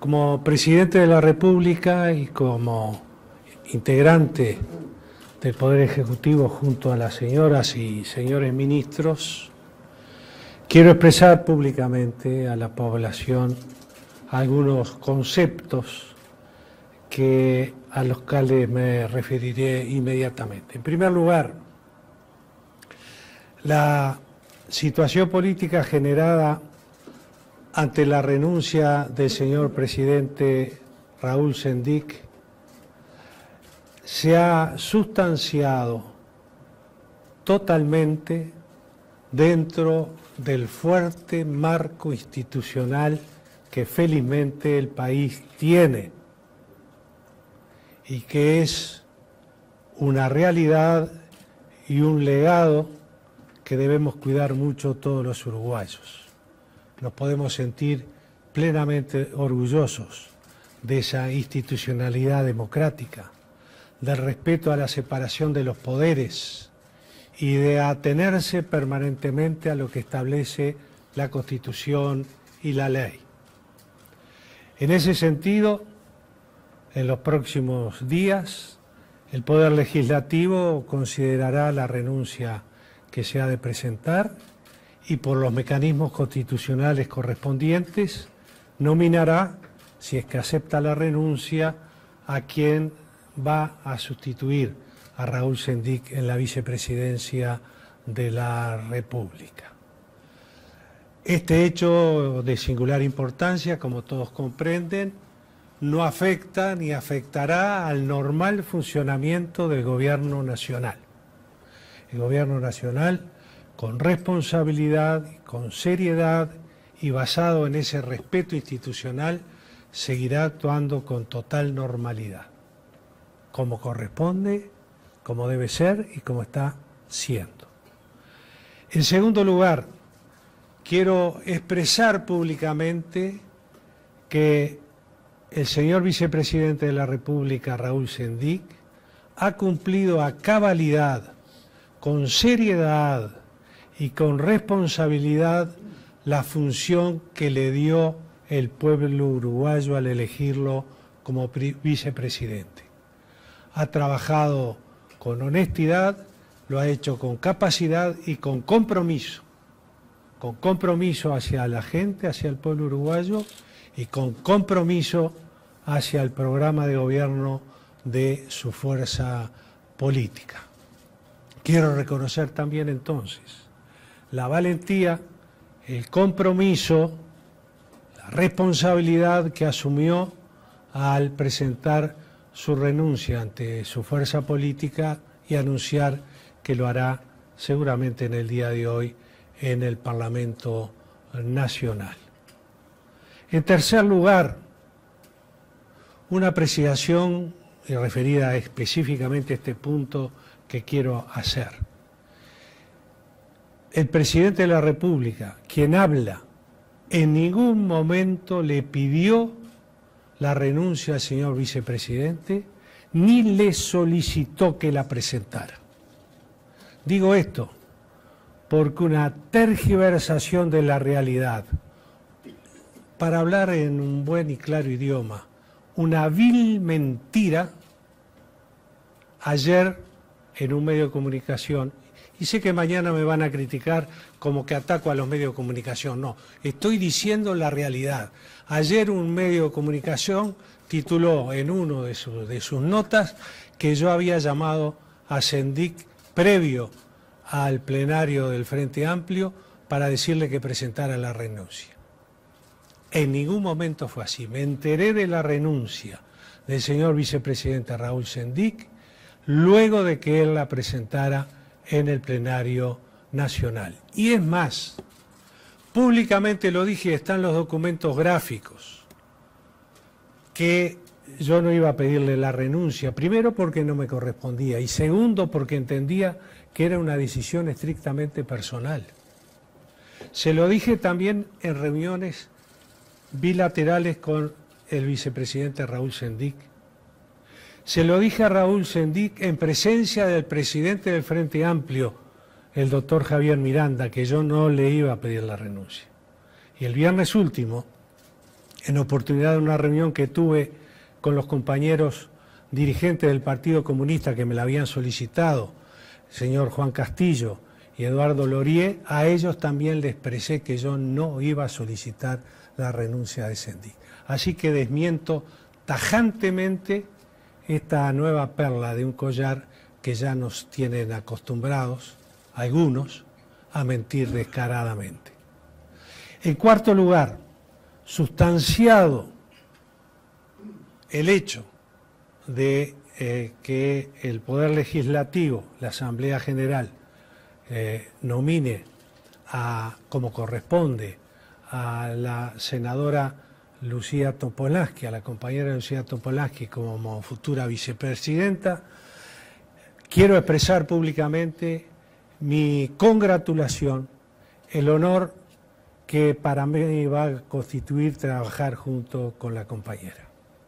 Como presidente de la República y como integrante del Poder Ejecutivo junto a las señoras y señores ministros, quiero expresar públicamente a la población algunos conceptos a los cuales me referiré inmediatamente. En primer lugar, la situación política generada ante la renuncia del señor presidente Raúl Sendic se ha sustanciado totalmente dentro del fuerte marco institucional que felizmente el país tiene y que es una realidad y un legado que debemos cuidar mucho todos los uruguayos. Nos podemos sentir plenamente orgullosos de esa institucionalidad democrática, del respeto a la separación de los poderes y de atenerse permanentemente a lo que establece la Constitución y la ley. En ese sentido, en los próximos días, el Poder Legislativo considerará la renuncia que se ha de presentar y por los mecanismos constitucionales correspondientes nominará, si es que acepta la renuncia, a quien va a sustituir a Raúl Sendic en la vicepresidencia de la República. Este hecho de singular importancia, como todos comprenden, no afecta ni afectará al normal funcionamiento del Gobierno Nacional. El Gobierno Nacional, con responsabilidad, con seriedad y basado en ese respeto institucional, seguirá actuando con total normalidad, como corresponde, como debe ser y como está siendo. En segundo lugar, quiero expresar públicamente que el señor vicepresidente de la República, Raúl Sendic, ha cumplido a cabalidad, con seriedad y con responsabilidad la función que le dio el pueblo uruguayo al elegirlo como vicepresidente. Ha trabajado con honestidad, lo ha hecho con capacidad y con compromiso hacia la gente, hacia el pueblo uruguayo y con compromiso hacia el programa de gobierno de su fuerza política. Quiero reconocer también entonces la valentía, el compromiso, la responsabilidad que asumió al presentar su renuncia ante su fuerza política y anunciar que lo hará seguramente en el día de hoy en el Parlamento Nacional. En tercer lugar, una apreciación referida específicamente a este punto que quiero hacer. El presidente de la República, quien habla, en ningún momento le pidió la renuncia al señor vicepresidente, ni le solicitó que la presentara. Digo esto porque una tergiversación de la realidad, para hablar en un buen y claro idioma, una vil mentira, ayer en un medio de comunicación, y sé que mañana me van a criticar como que ataco a los medios de comunicación, no, estoy diciendo la realidad. Ayer un medio de comunicación tituló en uno de sus notas que yo había llamado a Sendic previo al plenario del Frente Amplio para decirle que presentara la renuncia. En ningún momento fue así. Me enteré de la renuncia del señor vicepresidente Raúl Sendic luego de que él la presentara en el plenario nacional. Y es más, públicamente lo dije, están los documentos gráficos, que yo no iba a pedirle la renuncia, primero porque no me correspondía y segundo porque entendía que era una decisión estrictamente personal. Se lo dije también en reuniones bilaterales con el vicepresidente Raúl Sendic. Se lo dije a Raúl Sendic en presencia del presidente del Frente Amplio, el doctor Javier Miranda, que yo no le iba a pedir la renuncia. Y el viernes último, en oportunidad de una reunión que tuve con los compañeros dirigentes del Partido Comunista que me la habían solicitado, el señor Juan Castillo y Eduardo Lorié, a ellos también les expresé que yo no iba a solicitar la renuncia de Sendic. Así que desmiento tajantemente esta nueva perla de un collar que ya nos tienen acostumbrados, algunos, a mentir descaradamente. En cuarto lugar, sustanciado el hecho de que el Poder Legislativo, la Asamblea General, nomine como corresponde a la senadora Lucía Topolansky, a la compañera Lucía Topolansky como futura vicepresidenta, quiero expresar públicamente mi congratulación, el honor que para mí va a constituir trabajar junto con la compañera.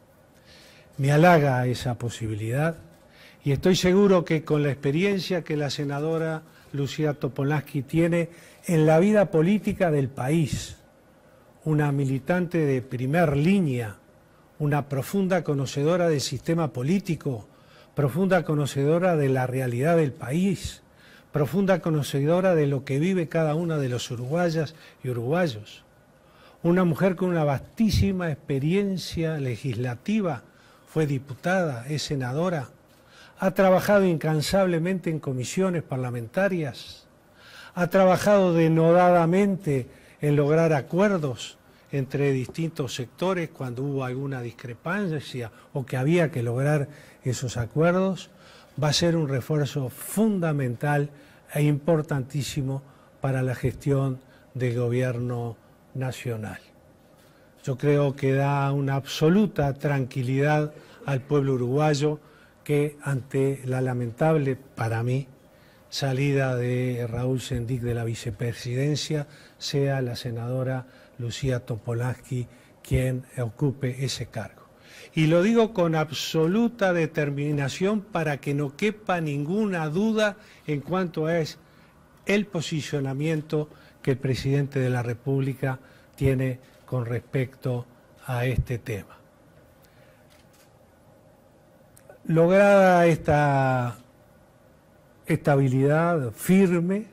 Me halaga esa posibilidad y estoy seguro que con la experiencia que la senadora Lucía Topolansky tiene en la vida política del país, una militante de primer línea, una profunda conocedora del sistema político, profunda conocedora de la realidad del país, profunda conocedora de lo que vive cada una de los uruguayas y uruguayos. Una mujer con una vastísima experiencia legislativa, fue diputada, es senadora, ha trabajado incansablemente en comisiones parlamentarias, ha trabajado denodadamente en lograr acuerdos entre distintos sectores cuando hubo alguna discrepancia o que había que lograr esos acuerdos, va a ser un refuerzo fundamental e importantísimo para la gestión del gobierno nacional. Yo creo que da una absoluta tranquilidad al pueblo uruguayo que ante la lamentable, para mí, salida de Raúl Sendic de la vicepresidencia, sea la senadora Lucía Topolansky quien ocupe ese cargo. Y lo digo con absoluta determinación para que no quepa ninguna duda en cuanto a el posicionamiento que el presidente de la República tiene con respecto a este tema. Lograda esta estabilidad firme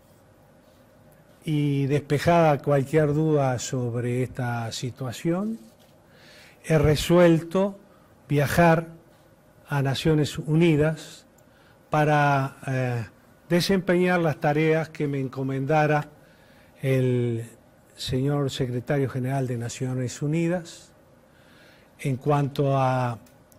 y despejada cualquier duda sobre esta situación, he resuelto viajar a Naciones Unidas para desempeñar las tareas que me encomendara el señor secretario general de Naciones Unidas en cuanto a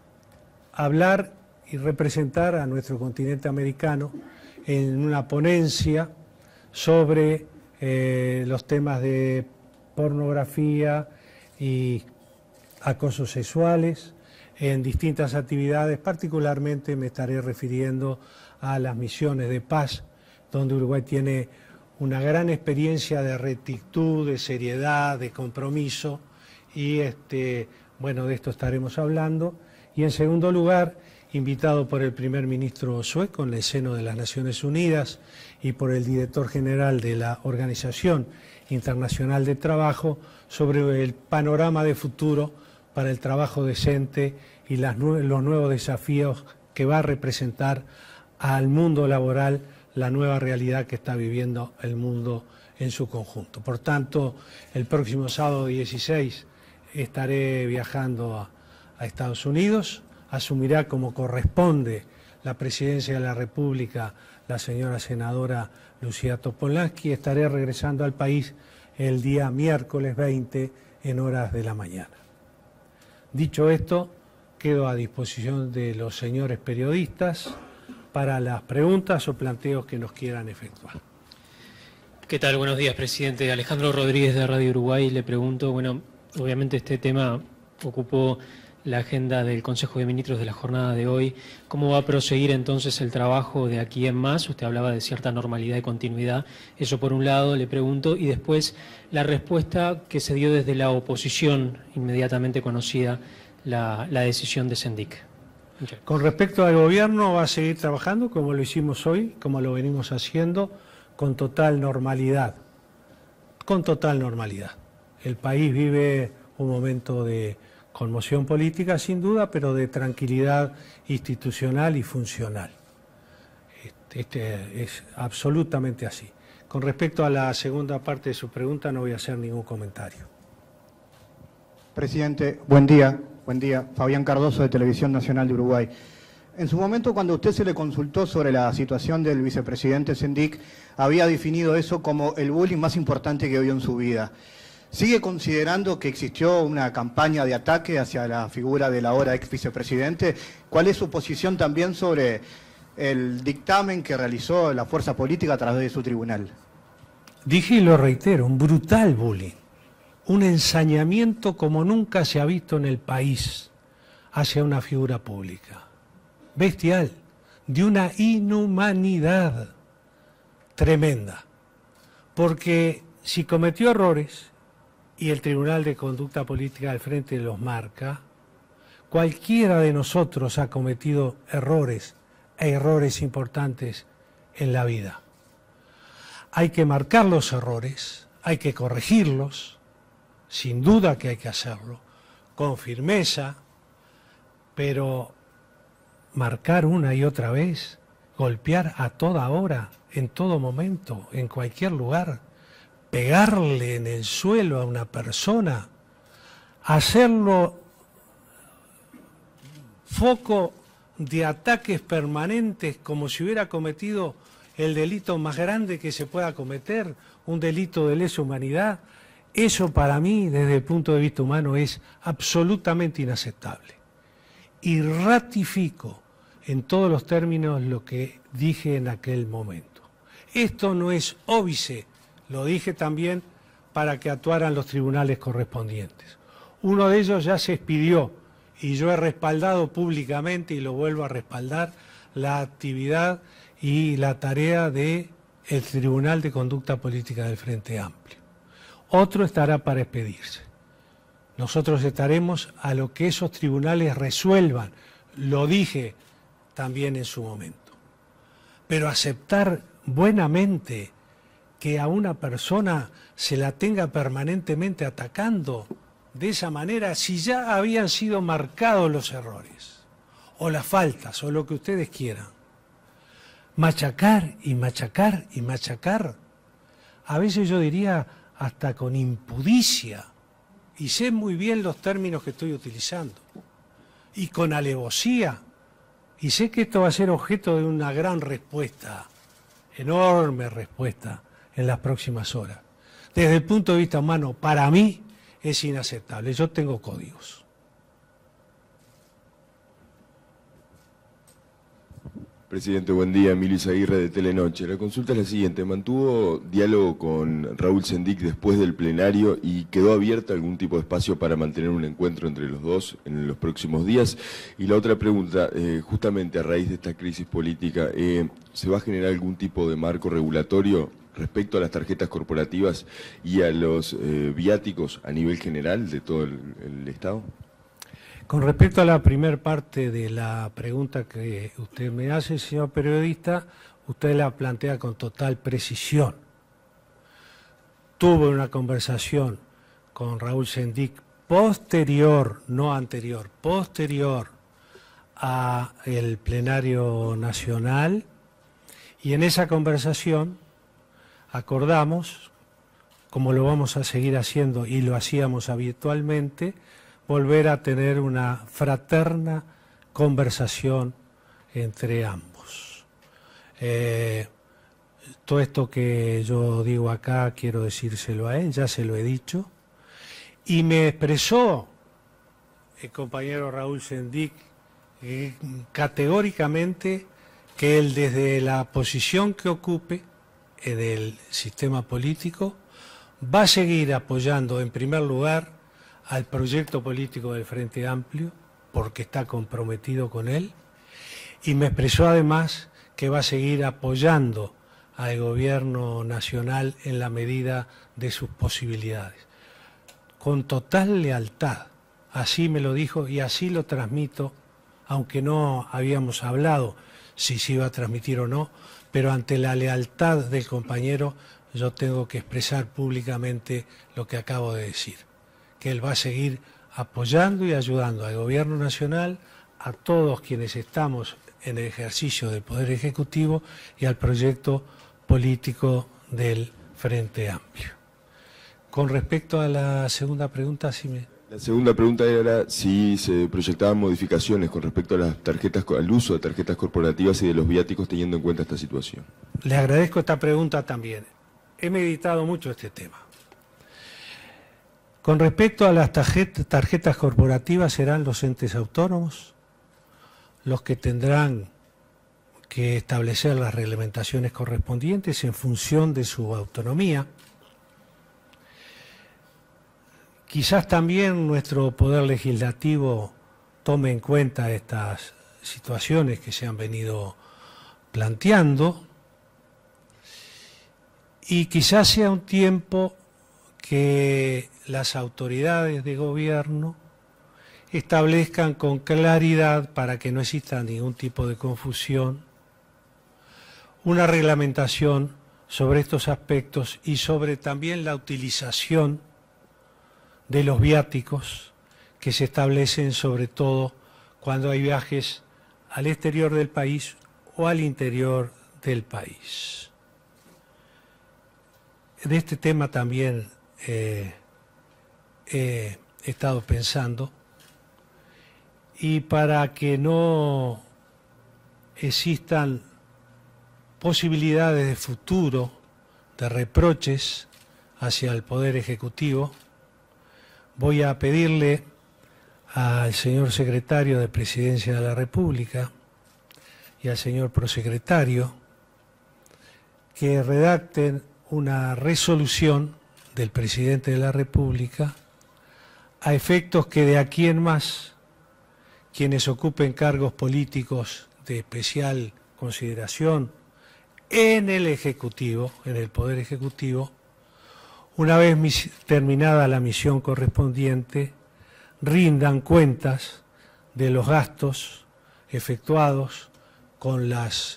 hablar y representar a nuestro continente americano en una ponencia sobre los temas de pornografía y acosos sexuales en distintas actividades, particularmente me estaré refiriendo a las misiones de paz, donde Uruguay tiene una gran experiencia de rectitud, de seriedad, de compromiso, y bueno, de esto estaremos hablando. Y en segundo lugar, invitado por el primer ministro sueco en el seno de las Naciones Unidas y por el director general de la Organización Internacional de Trabajo, sobre el panorama de futuro para el trabajo decente y los nuevos desafíos que va a representar al mundo laboral la nueva realidad que está viviendo el mundo en su conjunto. Por tanto, el próximo sábado 16 estaré viajando a Estados Unidos, asumirá como corresponde la presidencia de la República la señora senadora Lucía Topolansky, y estaré regresando al país el día miércoles 20 en horas de la mañana. Dicho esto, quedo a disposición de los señores periodistas para las preguntas o planteos que nos quieran efectuar. ¿Qué tal? Buenos días, presidente. Alejandro Rodríguez de Radio Uruguay. Le pregunto, bueno, obviamente este tema ocupó la agenda del Consejo de Ministros de la jornada de hoy. ¿Cómo va a proseguir entonces el trabajo de aquí en más? Usted hablaba de cierta normalidad y continuidad. Eso por un lado, le pregunto. Y después, la respuesta que se dio desde la oposición, inmediatamente conocida la decisión de Sendic. Con respecto al gobierno, va a seguir trabajando como lo hicimos hoy, como lo venimos haciendo, con total normalidad. Con total normalidad. El país vive un momento de conmoción política sin duda, pero de tranquilidad institucional y funcional. Es absolutamente así. Con respecto a la segunda parte de su pregunta no voy a hacer ningún comentario. Presidente, buen día. Buen día. Fabián Cardoso, de Televisión Nacional de Uruguay. En su momento, cuando a usted se le consultó sobre la situación del vicepresidente Sendik, había definido eso como el bullying más importante que vio en su vida. ¿Sigue considerando que existió una campaña de ataque hacia la figura del ahora ex vicepresidente? ¿Cuál es su posición también sobre el dictamen que realizó la fuerza política a través de su tribunal? Dije y lo reitero, un brutal bullying, un ensañamiento como nunca se ha visto en el país hacia una figura pública. Bestial, de una inhumanidad tremenda, porque si cometió errores y el Tribunal de Conducta Política del Frente los marca, cualquiera de nosotros ha cometido errores importantes en la vida. Hay que marcar los errores, hay que corregirlos, sin duda que hay que hacerlo, con firmeza, pero marcar una y otra vez, golpear a toda hora, en todo momento, en cualquier lugar, pegarle en el suelo a una persona, hacerlo foco de ataques permanentes como si hubiera cometido el delito más grande que se pueda cometer, un delito de lesa humanidad, eso para mí, desde el punto de vista humano, es absolutamente inaceptable. Y ratifico en todos los términos lo que dije en aquel momento. Esto no es óbice, lo dije también para que actuaran los tribunales correspondientes. Uno de ellos ya se expidió y yo he respaldado públicamente y lo vuelvo a respaldar la actividad y la tarea del Tribunal de Conducta Política del Frente Amplio. Otro estará para expedirse. Nosotros estaremos a lo que esos tribunales resuelvan, lo dije también en su momento. Pero aceptar buenamente que a una persona se la tenga permanentemente atacando de esa manera, si ya habían sido marcados los errores, o las faltas, o lo que ustedes quieran, machacar y machacar y machacar, a veces yo diría hasta con impudicia, y sé muy bien los términos que estoy utilizando, y con alevosía, y sé que esto va a ser objeto de una gran respuesta, enorme respuesta en las próximas horas. Desde el punto de vista humano, para mí es inaceptable. Yo tengo códigos. Presidente, buen día. Emilio Izaguirre, de Telenoche. La consulta es la siguiente. ¿Mantuvo diálogo con Raúl Sendik después del plenario y quedó abierto algún tipo de espacio para mantener un encuentro entre los dos en los próximos días? Y la otra pregunta, justamente a raíz de esta crisis política, ¿se va a generar algún tipo de marco regulatorio respecto a las tarjetas corporativas y a los viáticos a nivel general de todo el Estado? Con respecto a la primera parte de la pregunta que usted me hace, señor periodista, usted la plantea con total precisión. Tuve una conversación con Raúl Sendik posterior, no anterior, posterior a el plenario nacional, y en esa conversación acordamos, como lo vamos a seguir haciendo y lo hacíamos habitualmente, volver a tener una fraterna conversación entre ambos. Todo esto que yo digo acá quiero decírselo a él, ya se lo he dicho, y me expresó el compañero Raúl Sendik categóricamente que él, desde la posición que ocupe del sistema político, va a seguir apoyando en primer lugar al proyecto político del Frente Amplio, porque está comprometido con él, y me expresó además que va a seguir apoyando al gobierno nacional en la medida de sus posibilidades. Con total lealtad, así me lo dijo y así lo transmito, aunque no habíamos hablado si se iba a transmitir o no, pero ante la lealtad del compañero yo tengo que expresar públicamente lo que acabo de decir, que él va a seguir apoyando y ayudando al Gobierno Nacional, a todos quienes estamos en el ejercicio del Poder Ejecutivo y al proyecto político del Frente Amplio. Con respecto a la segunda pregunta, si me... La segunda pregunta era si se proyectaban modificaciones con respecto a las tarjetas, al uso de tarjetas corporativas y de los viáticos teniendo en cuenta esta situación. Le agradezco esta pregunta también. He meditado mucho este tema. Con respecto a las tarjetas corporativas, serán los entes autónomos los que tendrán que establecer las reglamentaciones correspondientes en función de su autonomía. Quizás también nuestro Poder Legislativo tome en cuenta estas situaciones que se han venido planteando y quizás sea un tiempo que las autoridades de gobierno establezcan con claridad, para que no exista ningún tipo de confusión, una reglamentación sobre estos aspectos y sobre también la utilización de los viáticos que se establecen sobre todo cuando hay viajes al exterior del país o al interior del país. De este tema también he estado pensando, y para que no existan posibilidades de futuro de reproches hacia el Poder Ejecutivo, voy a pedirle al señor secretario de Presidencia de la República y al señor prosecretario que redacten una resolución del Presidente de la República a efectos que de aquí en más quienes ocupen cargos políticos de especial consideración en el Ejecutivo, en el Poder Ejecutivo, una vez terminada la misión correspondiente, rindan cuentas de los gastos efectuados con los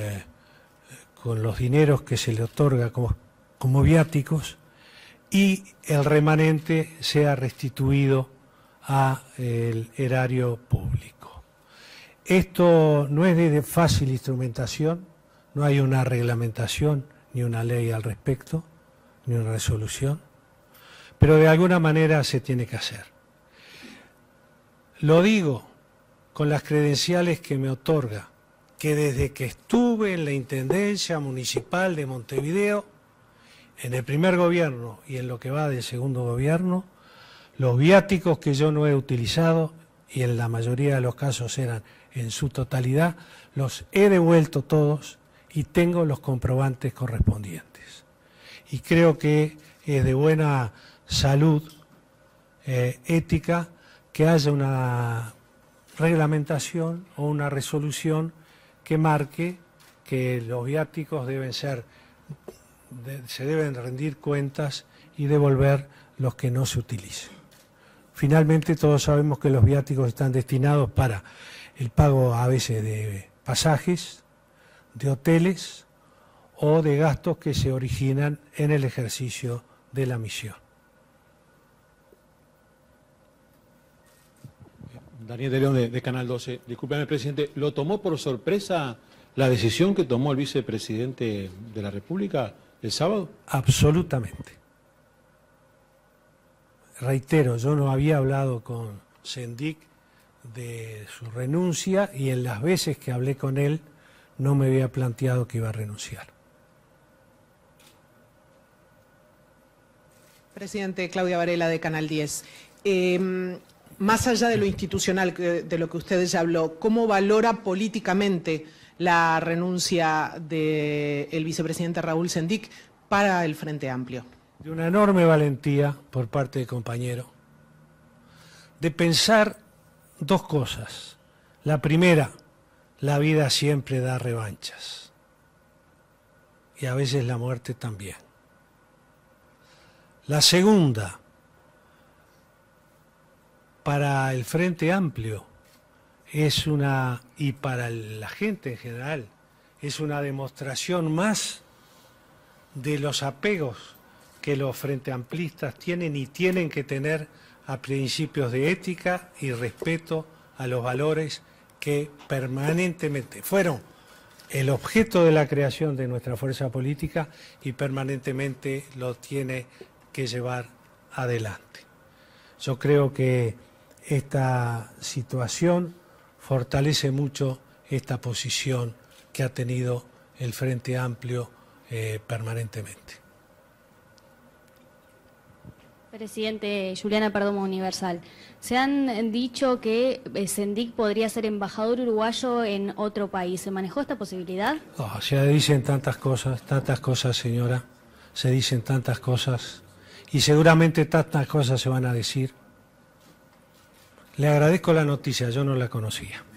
dineros que se le otorga como viáticos, y el remanente sea restituido al erario público. Esto no es de fácil instrumentación, no hay una reglamentación ni una ley al respecto, ni una resolución, pero de alguna manera se tiene que hacer. Lo digo con las credenciales que me otorga, que desde que estuve en la Intendencia Municipal de Montevideo, en el primer gobierno y en lo que va del segundo gobierno, los viáticos que yo no he utilizado, y en la mayoría de los casos eran en su totalidad, los he devuelto todos y tengo los comprobantes correspondientes. Y creo que es de buena salud ética que haya una reglamentación o una resolución que marque que los viáticos se deben rendir cuentas y devolver los que no se utilicen. Finalmente, todos sabemos que los viáticos están destinados para el pago a veces de pasajes, de hoteles o de gastos que se originan en el ejercicio de la misión. Daniel de León, de Canal 12. Discúlpeme, presidente, ¿lo tomó por sorpresa la decisión que tomó el vicepresidente de la República el sábado? Absolutamente. Reitero, yo no había hablado con Sendik de su renuncia y en las veces que hablé con él no me había planteado que iba a renunciar. Presidente, Claudia Varela, de Canal 10. Más allá de lo institucional, de lo que usted ya habló, ¿cómo valora políticamente la renuncia del vicepresidente Raúl Sendik para el Frente Amplio? De una enorme valentía por parte del compañero, de pensar dos cosas. La primera, la vida siempre da revanchas, y a veces la muerte también. La segunda, para el Frente Amplio es una, y para la gente en general, es una demostración más de los apegos que los frente amplistas tienen y tienen que tener a principios de ética y respeto a los valores que permanentemente fueron el objeto de la creación de nuestra fuerza política y permanentemente lo tiene que llevar adelante. Yo creo que esta situación fortalece mucho esta posición que ha tenido el Frente Amplio permanentemente. Presidente, Juliana Perdomo, Universal. Se han dicho que Sendik podría ser embajador uruguayo en otro país. ¿Se manejó esta posibilidad? Oh, se dicen tantas cosas, señora. Se dicen tantas cosas. Y seguramente tantas cosas se van a decir. Le agradezco la noticia, yo no la conocía.